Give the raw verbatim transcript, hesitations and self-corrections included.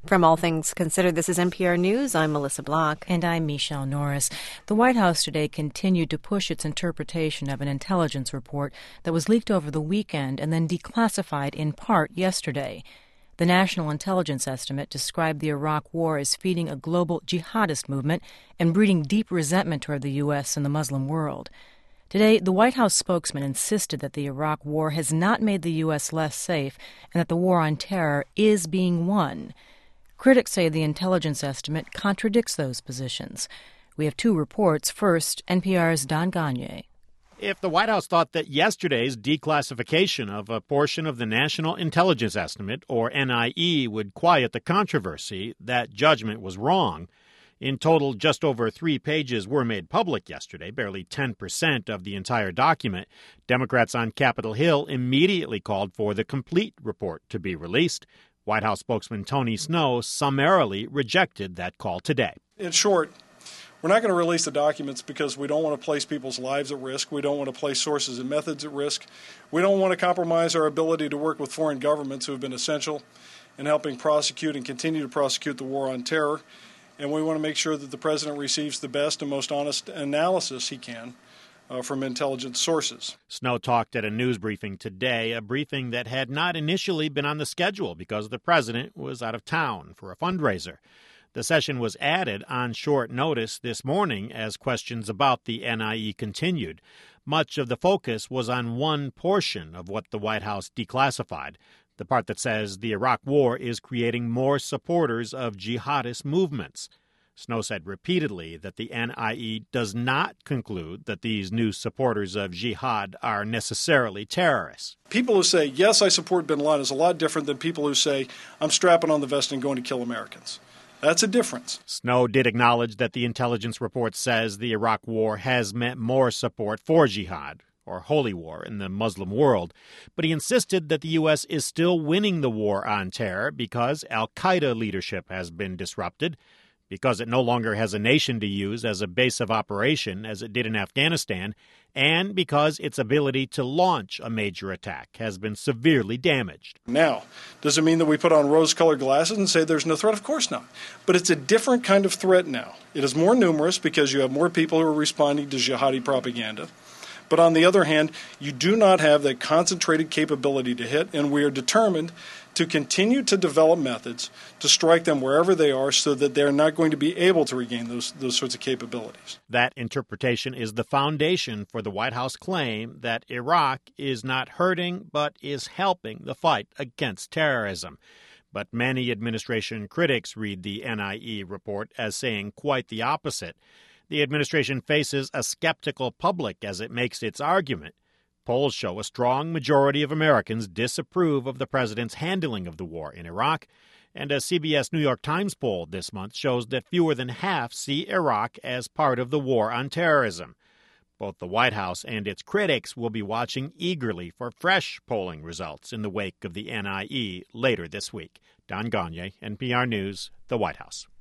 From All Things Considered, this is N P R News. I'm Melissa Block. And I'm Michelle Norris. The White House today continued to push its interpretation of an intelligence report that was leaked over the weekend and then declassified in part yesterday. The National Intelligence Estimate described the Iraq War as feeding a global jihadist movement and breeding deep resentment toward the U S and the Muslim world. Today, the White House spokesman insisted that the Iraq War has not made the U S less safe and that the war on terror is being won. Critics say the intelligence estimate contradicts those positions. We have two reports. First, N P R's Don Gagne. If the White House thought that yesterday's declassification of a portion of the National Intelligence Estimate, or N I E, would quiet the controversy, that judgment was wrong. In total, just over three pages were made public yesterday, barely ten percent of the entire document. Democrats on Capitol Hill immediately called for the complete report to be released. White House spokesman Tony Snow summarily rejected that call today. In short, we're not going to release the documents because we don't want to place people's lives at risk. We don't want to place sources and methods at risk. We don't want to compromise our ability to work with foreign governments who have been essential in helping prosecute and continue to prosecute the war on terror. And we want to make sure that the president receives the best and most honest analysis he can Uh, from intelligence sources. Snow talked at a news briefing today, a briefing that had not initially been on the schedule because the president was out of town for a fundraiser. The session was added on short notice this morning as questions about the N I E continued. Much of the focus was on one portion of what the White House declassified, the part that says the Iraq War is creating more supporters of jihadist movements. Snow said repeatedly that the N I E does not conclude that these new supporters of jihad are necessarily terrorists. People who say, yes, I support bin Laden is a lot different than people who say, I'm strapping on the vest and going to kill Americans. That's a difference. Snow did acknowledge that the intelligence report says the Iraq War has meant more support for jihad, or holy war, in the Muslim world. But he insisted that the U S is still winning the war on terror because al-Qaeda leadership has been disrupted, because it no longer has a nation to use as a base of operation as it did in Afghanistan, and because its ability to launch a major attack has been severely damaged. Now, does it mean that we put on rose-colored glasses and say there's no threat? Of course not. But it's a different kind of threat now. It is more numerous because you have more people who are responding to jihadi propaganda. But on the other hand, you do not have that concentrated capability to hit, and we are determined to continue to develop methods to strike them wherever they are so that they're not going to be able to regain those, those sorts of capabilities. That interpretation is the foundation for the White House claim that Iraq is not hurting but is helping the fight against terrorism. But many administration critics read the N I E report as saying quite the opposite. The administration faces a skeptical public as it makes its argument. Polls show a strong majority of Americans disapprove of the president's handling of the war in Iraq, and a C B S New York Times poll this month shows that fewer than half see Iraq as part of the war on terrorism. Both the White House and its critics will be watching eagerly for fresh polling results in the wake of the N I E later this week. Don Gagne, N P R News, the White House.